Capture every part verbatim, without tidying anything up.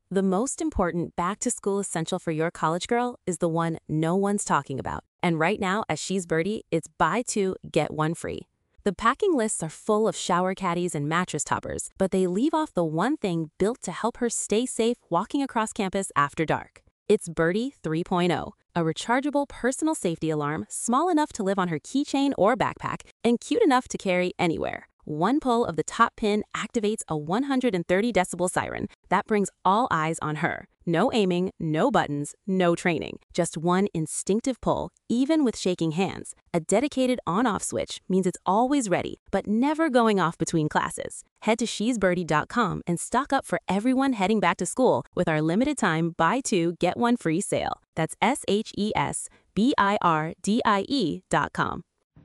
The most important back-to-school essential for your college girl is the one no one's talking about. And right now at She's Birdie, it's buy two, get one free. The packing lists are full of shower caddies and mattress toppers, but they leave off the one thing built to help her stay safe walking across campus after dark. It's Birdie three point oh, a rechargeable personal safety alarm small enough to live on her keychain or backpack and cute enough to carry anywhere. One pull of the top pin activates a one hundred thirty decibel siren that brings all eyes on her. No aiming, no buttons, no training. Just one instinctive pull, even with shaking hands. A dedicated on-off switch means it's always ready, but never going off between classes. Head to she's birdie dot com and stock up for everyone heading back to school with our limited time buy two, get one free sale. That's S H E S B I R D I E dot com.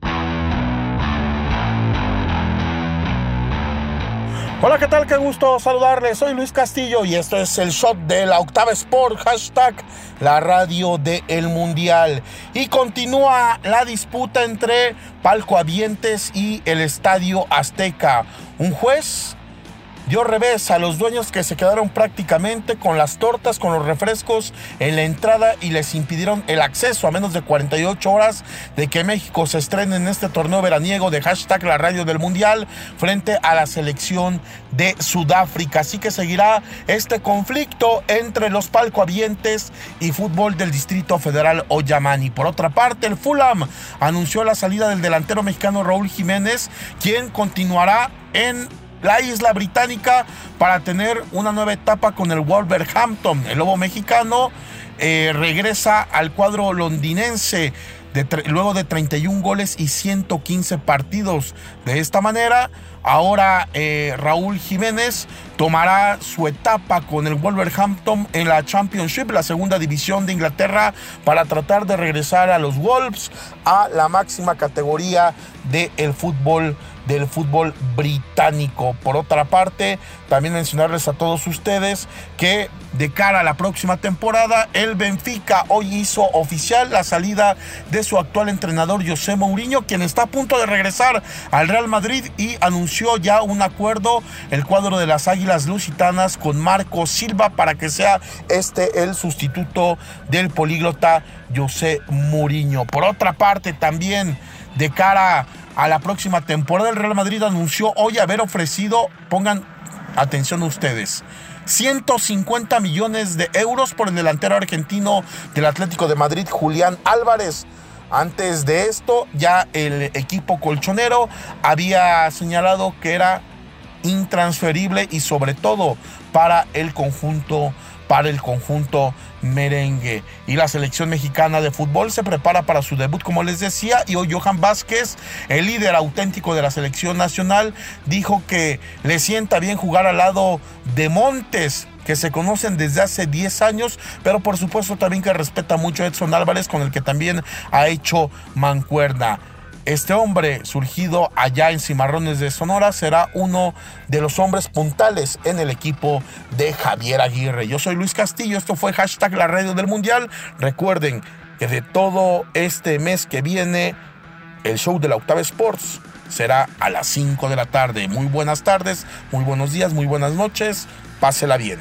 Hola, ¿qué tal? Qué gusto saludarles. Soy Luis Castillo y esto es el shot de la Octava Sport, hashtag la radio del Mundial. Y continúa la disputa entre Palcohabientes y el Estadio Azteca. Un juez dio revés a los dueños que se quedaron prácticamente con las tortas, con los refrescos en la entrada y les impidieron el acceso a menos de cuarenta y ocho horas de que México se estrene en este torneo veraniego de hashtag la radio del Mundial frente a la selección de Sudáfrica. Así que seguirá este conflicto entre los Palcohabientes y Fútbol del Distrito Federal Oyamani. Por otra parte, el Fulham anunció la salida del delantero mexicano Raúl Jiménez, quien continuará en la isla británica para tener una nueva etapa con el Wolverhampton. El lobo mexicano eh, regresa al cuadro londinense de tre- luego de treinta y un goles y ciento quince partidos. De esta manera, ahora eh, Raúl Jiménez tomará su etapa con el Wolverhampton en la Championship, la segunda división de Inglaterra, para tratar de regresar a los Wolves a la máxima categoría del fútbol del fútbol británico. Por otra parte, también mencionarles a todos ustedes que de cara a la próxima temporada, el Benfica hoy hizo oficial la salida de su actual entrenador José Mourinho, quien está a punto de regresar al Real Madrid, y anunció ya un acuerdo el cuadro de las Águilas Lusitanas con Marco Silva para que sea este el sustituto del políglota José Mourinho. Por otra parte, también de cara a la próxima temporada, el Real Madrid anunció hoy haber ofrecido, pongan atención ustedes, ciento cincuenta millones de euros por el delantero argentino del Atlético de Madrid, Julián Álvarez. Antes de esto, ya el equipo colchonero había señalado que era intransferible y sobre todo para el conjunto para el conjunto merengue. Y la selección mexicana de fútbol se prepara para su debut, como les decía, y hoy Johan Vázquez, el líder auténtico de la selección nacional, dijo que le sienta bien jugar al lado de Montes, que se conocen desde hace diez años, pero por supuesto también que respeta mucho a Edson Álvarez, con el que también ha hecho mancuerna. Este hombre, surgido allá en Cimarrones de Sonora, será uno de los hombres puntales en el equipo de Javier Aguirre. Yo soy Luis Castillo, esto fue hashtag la radio del Mundial. Recuerden que de todo este mes que viene, el show de la Octava Sports será a las cinco de la tarde. Muy buenas tardes, muy buenos días, muy buenas noches. Pásela bien.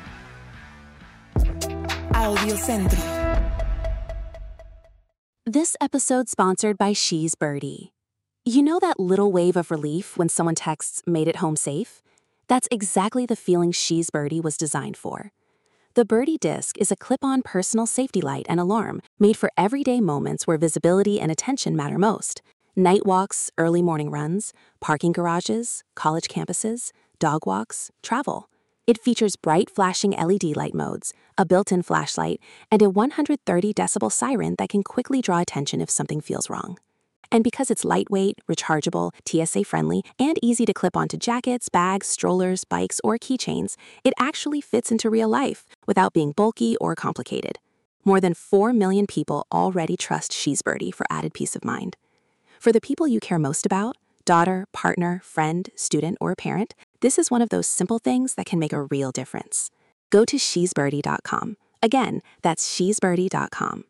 Audio Centro. This episode sponsored by She's Birdie. You know that little wave of relief when someone texts, "made it home safe"? That's exactly the feeling She's Birdie was designed for. The Birdie Disc is a clip-on personal safety light and alarm made for everyday moments where visibility and attention matter most. Night walks, early morning runs, parking garages, college campuses, dog walks, travel. It features bright flashing L E D light modes, a built-in flashlight, and a one hundred thirty decibel siren that can quickly draw attention if something feels wrong. And because it's lightweight, rechargeable, T S A-friendly, and easy to clip onto jackets, bags, strollers, bikes, or keychains, it actually fits into real life without being bulky or complicated. More than four million people already trust She's Birdie for added peace of mind. For the people you care most about, daughter, partner, friend, student, or parent, this is one of those simple things that can make a real difference. Go to she's birdie dot com. Again, that's she's birdie dot com.